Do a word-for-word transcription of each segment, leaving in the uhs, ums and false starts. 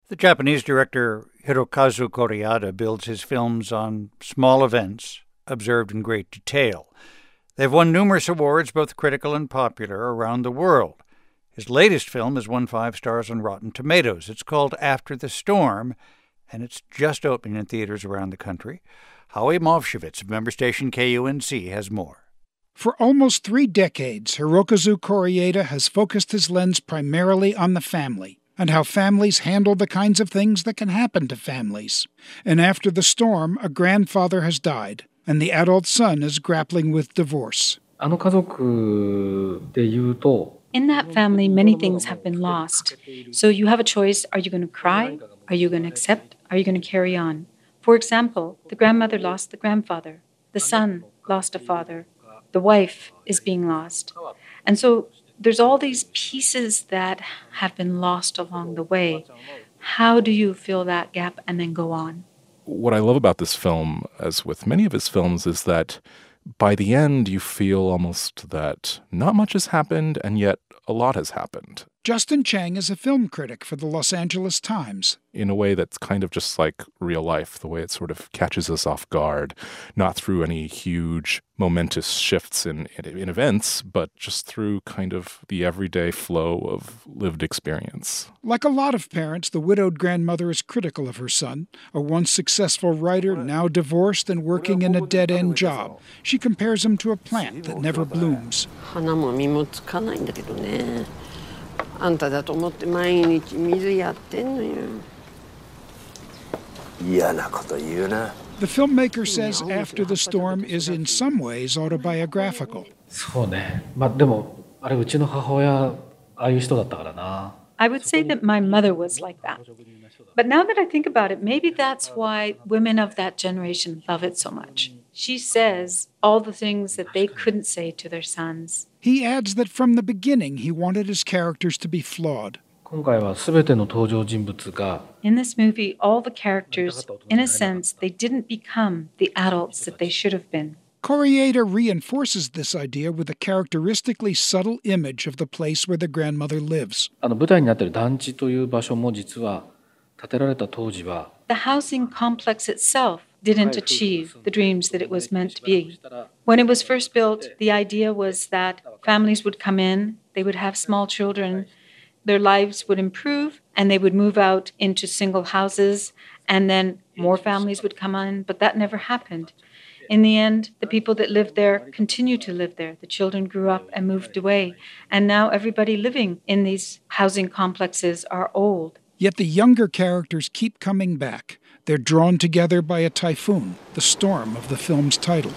The Japanese director Hirokazu Koreeda builds his films on small events observed in great detail. They've won numerous awards, both critical and popular, around the world. His latest film has won five stars on Rotten Tomatoes. It's called After the Storm, and it's just opening in theaters around the country. Howie Movshevitz of member station K U N C has more. For almost three decades, Hirokazu Koreeda has focused his lens primarily on the family and how families handle the kinds of things that can happen to families. And after the storm, a grandfather has died, and the adult son is grappling with divorce. In that family, many things have been lost. So you have a choice. Are you going to cry? Are you going to accept? Are you going to carry on? For example, the grandmother lost the grandfather. The son lost a father. The wife is being lost. And so there's all these pieces that have been lost along the way. How do you fill that gap and then go on? What I love about this film, as with many of his films, is that by the end you feel almost that not much has happened, and yet a lot has happened. Justin Chang is a film critic for the Los Angeles Times. In a way that's kind of just like real life, the way it sort of catches us off guard, not through any huge momentous shifts in, in, in events, but just through kind of the everyday flow of lived experience. Like a lot of parents, the widowed grandmother is critical of her son, a once successful writer, now divorced and working in a dead-end job. She compares him to a plant that never blooms. あんただと思って毎日水やってんのよ。嫌なこと言うな。The filmmaker says After the Storm is in some ways autobiographical. そうね。まあでもあれうちの母親ああいう人だったからな。I would say that my mother was like that. But now that I think about it, maybe that's why women of that generation love it so much. She says all the things that they couldn't say to their sons. He adds that from the beginning he wanted his characters to be flawed. 今回は全ての登場人物が In this movie, all the characters, in a sense, they didn't become the adults that they should have been. Koreeda reinforces this idea with a characteristically subtle image of the place where the grandmother lives. あの舞台になっている団地という場所も実は建てられた当時は The housing complex itself didn't achieve the dreams that it was meant to be. When it was first built, the idea was that families would come in, they would have small children, their lives would improve, and they would move out into single houses, and then more families would come in, but that never happened. In the end, the people that lived there continued to live there. The children grew up and moved away, and now everybody living in these housing complexes are old. Yet the younger characters keep coming back. They're drawn together by a typhoon, the storm of the film's title.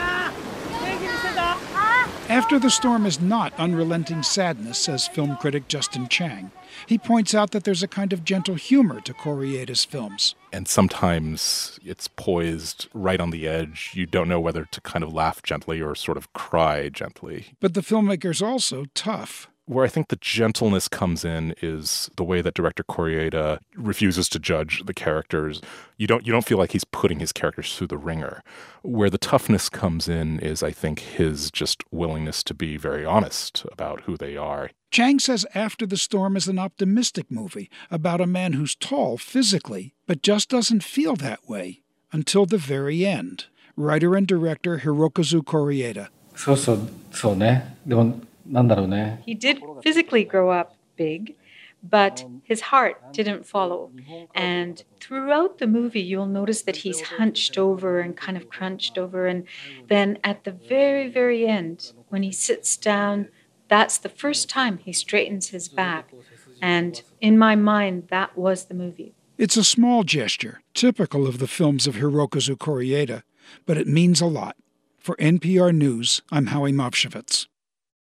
After the Storm is not unrelenting sadness, says film critic Justin Chang. He points out that there's a kind of gentle humor to Koreeda's films. And sometimes it's poised right on the edge. You don't know whether to kind of laugh gently or sort of cry gently. But the filmmaker's also tough. Where I think the gentleness comes in is the way that director Koreeda refuses to judge the characters. You don't you don't feel like he's putting his characters through the ringer. Where the toughness comes in is, I think, his just willingness to be very honest about who they are. Chang says After the Storm is an optimistic movie about a man who's tall physically, but just doesn't feel that way until the very end. Writer and director Hirokazu Koreeda. そうそうそうね。でも He did physically grow up big, but his heart didn't follow. And throughout the movie, you'll notice that he's hunched over and kind of crunched over. And then at the very, very end, when he sits down, that's the first time he straightens his back. And in my mind, that was the movie. It's a small gesture, typical of the films of Hirokazu Koreeda, but it means a lot. For N P R News, I'm Howie Movshevitz.